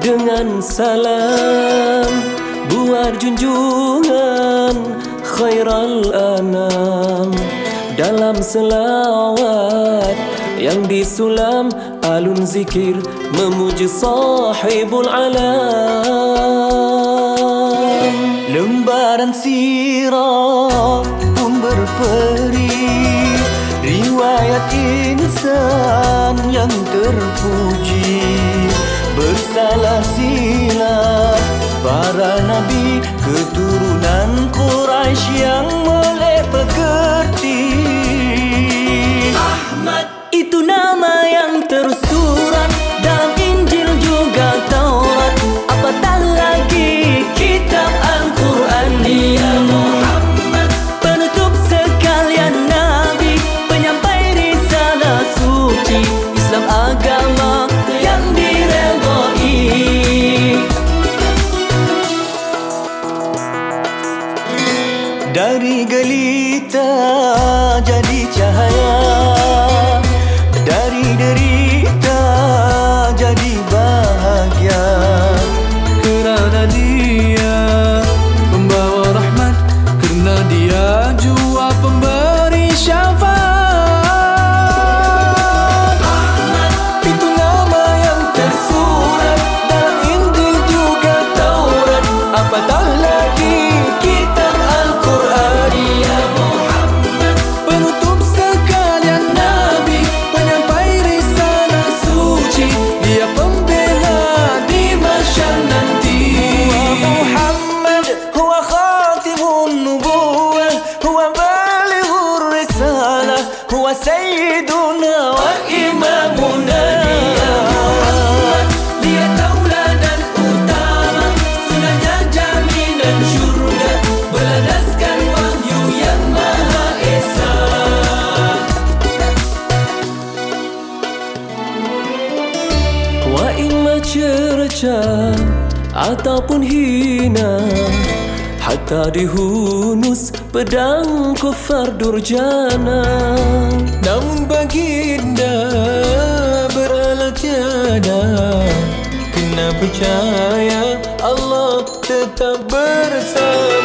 dengan salam buat junjungan khairal anam. Dalam selawat yang disulam, alun zikir memuji sahibul alam. Lembaran sirah pun berperi, riwayat insan yang terpuji. Bersalah silah para nabi, keturunan Quraisy yang melek pekerti. Ahmad itu nama yang tersurat dalam Injil juga Taurat, apatah lagi kitab Al-Quran. Dia Muhammad, penutup sekalian nabi, penyampai risalah suci, Islam agama yang diredai. Dari gelita jadi cahaya, dari derita jadi bahagia. Kerana dia membawa rahmat, kerana dia jua pemberi syafaat. Itu nama yang tersurat dalam Injil juga Taurat, apatah lagi kitab Al-Quran. Dia Muhammad, Penutup sekalian nabi, penyampai risalah suci, dia pembela di mahsyar nanti. Muhammad huwa khatimun nubuwah, huwa balighur risalah, huwa sayyiduna wa imamuna. dia tauladan utama, sunahnya jaminan syurga, berlandaskan wahyu yang Maha Esa. Wa imma cerca ataupun hina, hatta dihunus pedang kufar durjana. Namun baginda beralah tiada, kena percaya Allah tetap bersama.